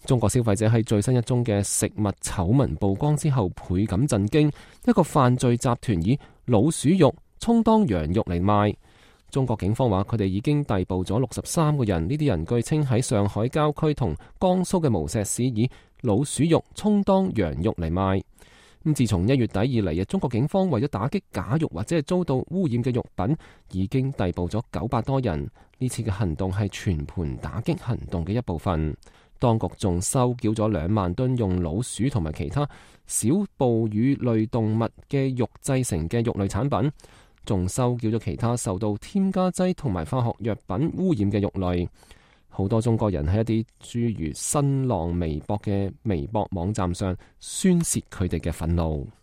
中國消費者喺最新一宗嘅食物醜聞曝光之後倍感震驚，一個犯罪集團以老鼠肉充當羊肉嚟賣。中國警方話佢哋已經逮捕咗63個人，呢啲人據稱喺上海郊區同江蘇嘅無錫市以老鼠肉充當羊肉嚟賣。咁自從1月底以嚟，中國警方為咗打擊假肉或者係遭到污染嘅肉品，已經逮捕咗900多人。呢次嘅行動係全盤打擊行動嘅一部分。當局仲收繳咗2萬噸用老鼠同埋其他小哺乳類動物嘅肉製成嘅肉類產品，仲收繳咗其他受到添加劑同埋化學藥品污染嘅肉類。好多中國人喺一啲諸如新浪微博嘅微博網站上宣洩佢哋嘅憤怒。